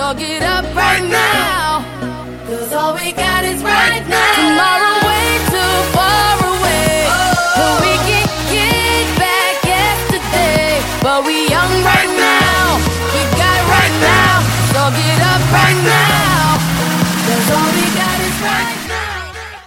all get up right now. 'Cause all we got is right now. Tomorrow